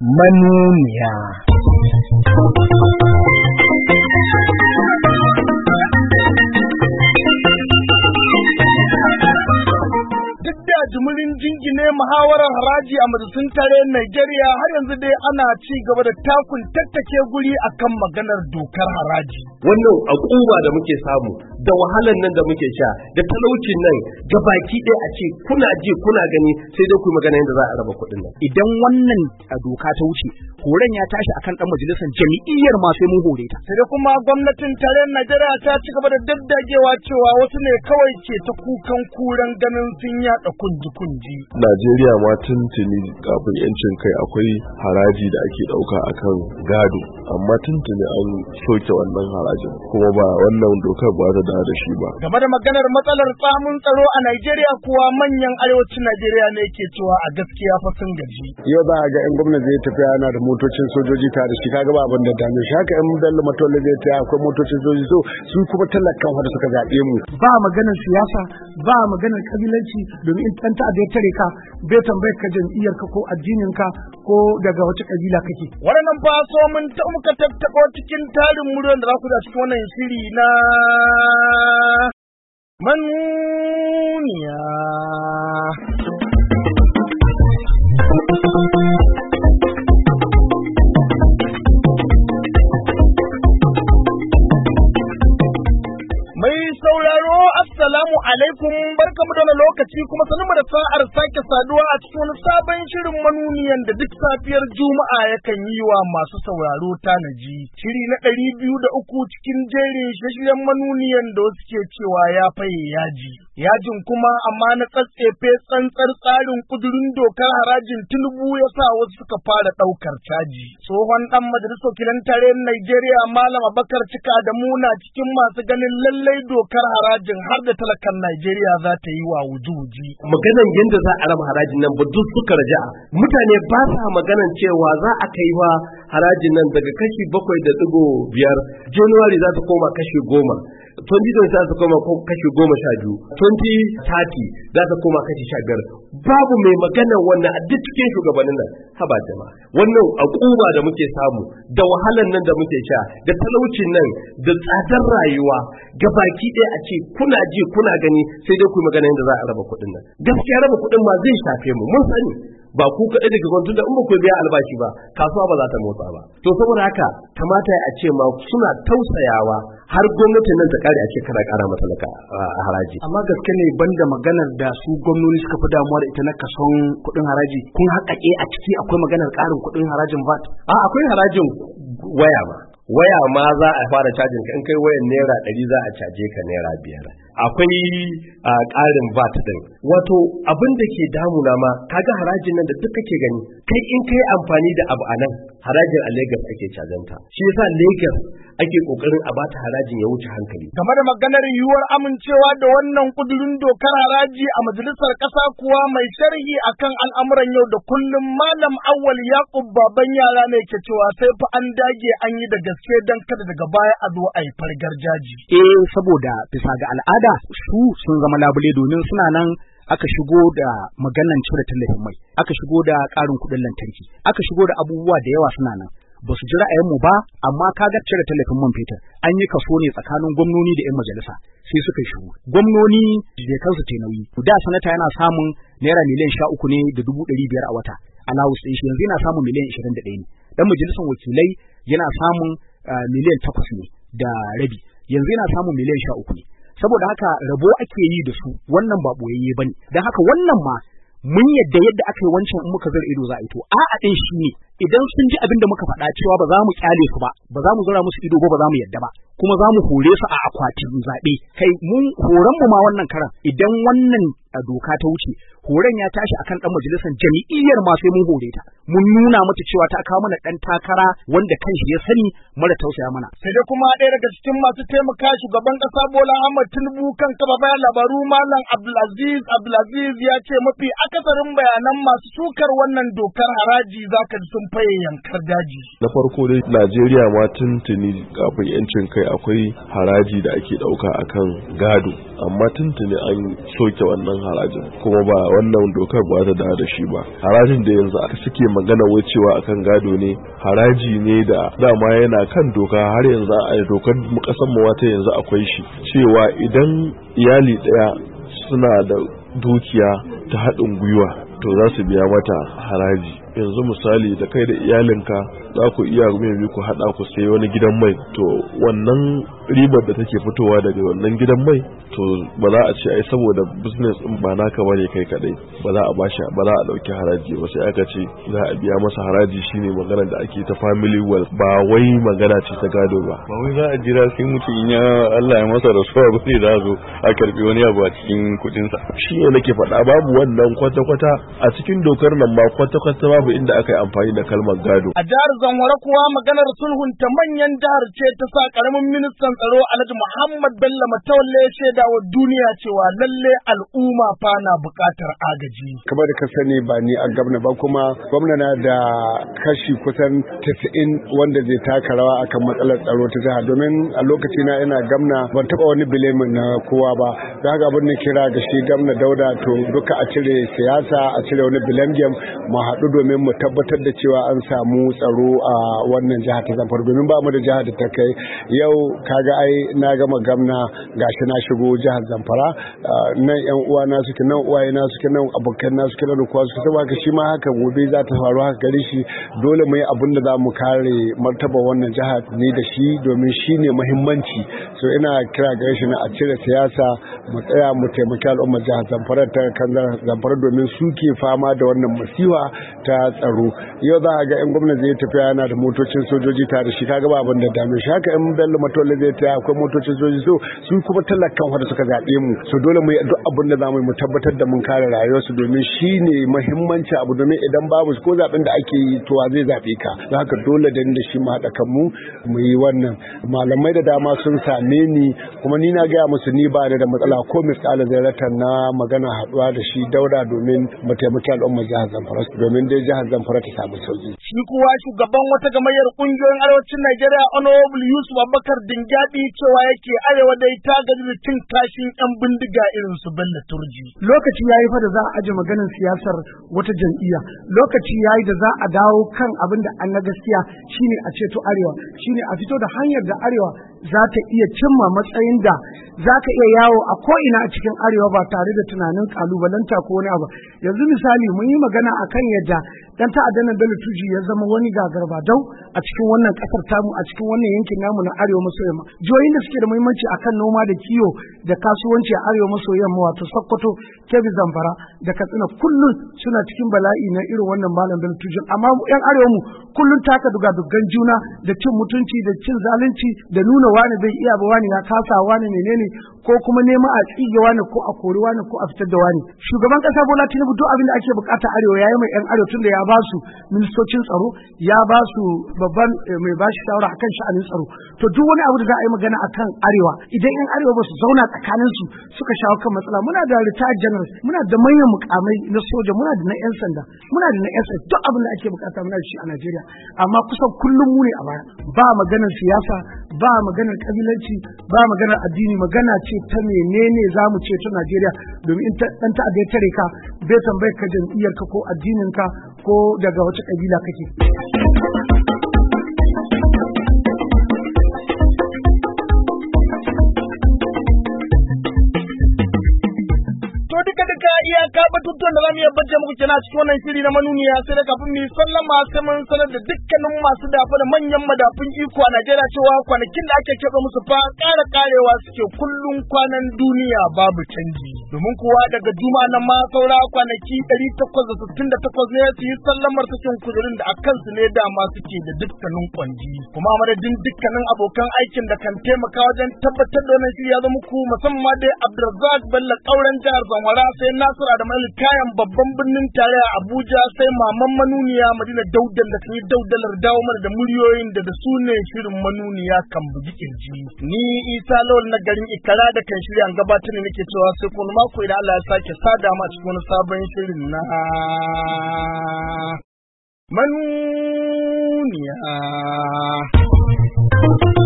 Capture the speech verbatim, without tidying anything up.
manuniya. Jimirin jingine muhawarar haraji a majalisun tarayyar Najeriya har yanzu dai ana ci gaba da takun tattake guri akan maganar dokar haraji. Wannan akuba da muke samu da wahalan nan da muke sha da talaucin nan gabaki ɗaya a ce kuna ji kuna gani sai dai ku magana yadda za a raba kuɗin nan. Idan wannan doka ta wuce horon ya tashi akan ɗan majalisar jami'iyyar ma sai mun hore ta. Sai dai kuma gwamnatin tarayyar Najeriya ta ci gaba da daddagewa cewa wasu ne kawai ke ta kukan kuran ganin sun yaɗa kunji-kunji. Najeriya ma tuntuni kafin yancin kai akwai haraji da ake ɗauka akan gado, amma tuntuni an soke wannan harajin kuma ba wannan dokar ba ta da da shi ba. Game da maganar matsalar tsamin tsaro a Najeriya kuwa manyan arewacin Najeriya ne ke cewa a gaskiya fa sun gaji. Yau za a ga in gwamnati zai tafiya yana da motocin sojoji tare da shi kaga ba abin da dame shi, haka in Bello Matola zai tafiya akwai motocin sojoji, so su kuma talakan wanda suka zaɓe mu. Ba maganar siyasa ba maganar kabilanci, domin in ɗan ta'adda ya tare ka bai tambayar ka jam'iyyar ka ko addinin ka ko daga wace kabila kake. Waɗannan fa so mun ta muka tattako cikin tarin muryoyin da za ku da cikin wannan shiri na manuniya. Mai sauraro assalamu alaikum, barkamu da wannan lokaci kuma sanin da sa'ar sake saduwa a cikin wani sabon shirin manuniyan da duk safiyar Juma'a yakan yi wa masu sauraro tanaji. Shiri na ɗari biyu da uku cikin jerin shirye-shiryen manuniyan da wasu ke cewa ya faye yaji. Yajin kuma amma na tsatsefe tsantsar tsarin kudurin dokar harajin Tinubu ya sa wasu suka fara ɗaukar caji. Tsohon ɗan majalisar wakilan tarayyar Najeriya Malam Abubakar Cika da Muna cikin masu ganin lallai dokar harajin har da talakan Najeriya za ta yi wa wuji-wuji. Maganan yadda za a raba harajin nan ba duk suka raja'a. Mutane ba sa maganan cewa za a kai wa harajin nan daga kashi bakwai da ɗigo biyar, January za ta koma kashi goma. twenty twenty za ta koma kashi goma sha biyu, twenty thirty za ta koma kashi sha biyar. Babu mai maganar wannan a duk cikin shugabannin nan. Haba jama'a, wannan akuba da muke samu da wahalan nan da muke sha da talaucin nan da tsadar rayuwa gabaki ɗaya a ce kuna ji kuna gani sai dai ku magana yadda za a raba kuɗin nan. Gaskiya raba kuɗin ma zai shafe mu, mun sani ba ku kaɗai daga gwamnati da in ba ku biya albashi ba kasuwa ba za ta motsa ba. To saboda haka kamata a ce ma suna tausayawa har gwamnatin nan ta kare a ce kana ƙara mata a haraji. Amma gaske ne banda maganar da su gwamnoni suka fi damuwa da ita na kason kuɗin haraji, kun haƙaƙe a ciki akwai maganar ƙarin kuɗin harajin V A T? A akwai harajin waya ma. Waya ma za a fara cajin ka in kai wayan naira ɗari za a caje ka naira biyar. Akwai ƙarin V A T din. Wato abin da ke damuna ma kaga harajin nan da duk kake gani kai in kai amfani da abu a nan harajin a Lagos ake cajanta. Shi yasa Lagos ake kokarin a bata harajin ya wuce hankali. Game da maganar yiwuwar amincewa da wannan kudurin dokar haraji a majalisar ƙasa kuwa mai sharhi akan al'amuran yau da kullum Malam Awwal Yaqub baban yara ne ke cewa sai fa an dage an yi da gaske dan kada daga baya a zo a yi fargar jaji. Eh, saboda bisa ga al'ada su sun zama labule domin suna nan aka shigo da maganan cire tallafin mai, aka shigo da ƙarin kuɗin lantarki, aka shigo da abubuwa da yawa suna nan. Ba su ji ra'ayinmu ba, amma kaga cire tallafin man fetur an yi kaso ne tsakanin gwamnoni da 'yan majalisa sai suka yi shiru. Gwamnoni da kansu ta nauyi. Da sanata yana samun naira miliyan sha uku ne da dubu ɗari biyar a wata. Alawus ɗin shi yanzu yana samun miliyan ishirin da ɗaya ne. Dan majalisar wakilai yana samun miliyan takwas ne da rabi. Yanzu yana samun miliyan sha uku ne. Saboda haka rabo ake yi da su, wannan ba boyayye bane. Dan haka wannan ma mun yadda yadda aka yi wancan in muka zara ido za a yi to a'a ɗin shi ne idan sun ji abin da muka faɗa cewa ba za mu kyale su ba, ba za mu zura musu ido ba, ba za mu yadda ba, kuma za mu hore su a akwatin zaɓe. Kai mun horon mu ma wannan karan idan wannan doka ta wuce horon ya tashi akan ɗan majalisar jami'iyyar ma sai mun hore ta, mun nuna mata cewa ta kawo mana ɗan takara wanda kanshi ya sani mara tausaya mana. Sai dai kuma ɗaya daga cikin masu taimaka shugaban ƙasa Bola Ahmed Tinubu kan kaba bayan labaru Malam Abdulaziz Abdulaziz ya ce mafi akasarin bayanan masu sukar wannan dokar haraji zaka ji sun faye yankar daji. Na farko dai Najeriya ma tuntuni kafin yancin kai akwai haraji da ake ɗauka akan gado, amma tuntuni an soke wannan harajin, kuma ba wannan dokar ba ta da da shi ba. Harajin da yanzu aka suke magana wai cewa akan gado ne, haraji ne da dama yana kan doka har yanzu a dokar kasan mu wata yanzu akwai shi cewa idan iyali daya suna da dukiya ta haɗin gwiwa to za su biya mata haraji. Yanzu misali da kai da iyalinka za ku iya mai ku haɗa ku sai wani gidan mai, to wannan ribar da take fitowa daga wannan gidan mai to ba za a ce ai saboda business din ba naka bane kai kadai ba za a bashi ba za a dauki haraji ba, sai aka ce za a biya masa haraji. Shine maganar da ake ta family wealth, ba wai magana ce ta gado ba. Ba wai za a jira sai mutum in ya Allah ya masa rasuwa ba sai za a zo a karbi wani abu a cikin kudin sa. Shi ne nake faɗa, babu wannan kwata kwata a cikin dokar nan, ba kwata kwata babu inda aka yi amfani da kalmar gado. A jihar Zamfara kuwa maganar sulhunta manyan jihar ce ta sa karamin ministan tsaro Alhaji Muhammad Bello Matawalle ya shaida wa duniya cewa lalle al'umma fa na buƙatar agaji. Kamar da ka sani ba ni a gwamna ba, kuma gwamna na da kashi kusan tasa'in wanda zai taka rawa akan matsalar tsaro ta jiha, domin a lokaci na ina gwamna ban taɓa wani bilemin na kowa ba. Da haka abin da kira ga shi gwamna Dauda to duka a cire siyasa, a cire wani bilemgem, mu haɗu domin mu tabbatar da cewa an samu tsaro a wannan jiha ta Zamfara, domin ba mu da jiha da ta kai yau. Kaga ai na gama gamna gashi na shigo jihar Zamfara, nan yan uwa na suke, nan uwaye na suke, nan abokan na suke, nan kuwa suke, saboda haka shi ma haka gobe za ta faru haka gare shi. Dole mu yi abin da za mu kare martaba wannan jiha ni da shi, domin shi ne muhimmanci. So ina kira gare shi na a cire siyasa, mu tsaya mu taimaki al'ummar jihar Zamfara ta kan Zamfara, domin suke fama da wannan masifa ta tsaro. Yau za a ga in gwamnati zai tafiya yana da motocin sojoji tare da shi, kaga ba abin da dame shi. Haka in Bello Matawalle zai tafiya akwai motocin sojoji, so su kuma talakan wanda suka zaɓe mu, so dole mu yi duk abin da zamu yi mu tabbatar da mun kare rayuwarsu, domin shi ne muhimmanci abu, domin idan babu ko zaɓen da ake yi to wa zai zaɓe ka. Don haka dole da da shi mu haɗa kanmu mu yi wannan. Malamai da dama sun same ni, kuma ni na gaya musu ni ba da matsala ko misalin zaratan na magana haɗuwa da shi Dauda domin mu taimaki al'ummar jihar Zamfara, domin dai jihar Zamfara ta samu sauki. Shi kuwa shugaban wata gamayyar kungiyoyin arewacin Najeriya Honorable Yusuf Abubakar Dingyadi cewa yake arewa dai ta gaji da cin kashin yan bindiga irin su Bello Turji. Lokaci yayi fa da za a aje maganar siyasar wata jam'iyya, lokaci yayi da za a dawo kan abin da an na gaskiya shine a ceto arewa, shine a fito da hanyar da arewa za ta iya cimma matsayin da za ka iya yawo a ko'ina a cikin arewa ba tare da tunanin kalubalanta ko wani abu. Yanzu misali mun yi magana akan yadda dan ta'addan Bello Turji ya zama wani gagarbadau a cikin wannan kasar tamu, a cikin wannan yankin namu na arewa maso yamma. Jihohin da suke da muhimmanci akan noma da kiwo da kasuwanci a arewa maso yamma, wato Sokoto, Kebbi, Zamfara da Katsina, kullum suna cikin bala'i na irin wannan malam Bello Turji. Amma yan arewa mu kullum taka duga-dugan juna da cin mutunci da cin zalunci da nuna wani bai iya ba, wani ya kasa, wani menene, ko kuma neman a tsige wani ko a kori wani ko a fitar da wani. Shugaban kasa Bola Tinubu duk abin da ake bukata arewa yayi mai yan arewa, tunda ya ba su ministocin tsaro, ya ba su babban mai bashi shawara akan sha'anin tsaro. To duk wani abu da za a yi magana akan arewa, idan yan arewa ba su zauna tsakanin su suka shawo kan matsala, muna da retired generals, muna da manyan mukamai na soja, muna da na yan sanda, muna da na S S, duk abin da ake bukata muna da shi a Najeriya. Amma kusan kullum mu ne a baya, ba maganar siyasa, ba maganar kabilanci, ba maganar addini, magana ce ta menene za mu ce ta Najeriya, domin in dan ta'adda ya tare ka bai tambayar ka jam'iyyarka ko addininka ko daga wace kabila kake. iyaka batutuwan da zamu iya bajje muku kenan cikin wannan shiri na manuniya, sai da kafin mu sallama sai mun sanar da dukkanin masu dafa da manyan madafun iko a Najeriya cewa kwanakin da ake keɓe musu fa ƙara ƙarewa suke, kullum kwanan duniya babu canji. Domin kuwa daga juma'a nan ma saura kwanaki ɗari takwas da sittin da takwas ne su yi sallamar sakin kujerun da akan su ne dama suke da dukkanin kwanji. Kuma madadin dukkanin abokan aikin da kan taimaka wajen tabbatar da wannan shiri ya zama muku, musamman dai Abdulrazak Bello Kauran jihar Zamfara, sai Nasiru Adamu Kayan babban birnin tarayya Abuja, sai maman manuniya Madina Daudan da kan yi daudalar dawo mana da muryoyin da da su ne shirin manuniya kan bugi kirji. Ni Isa Lawal na garin Ikara da kan shirya gabatar ne nake cewa sai kuma mako idan Allah ya sake sada mu a cikin wani sabon shirin na manuniya.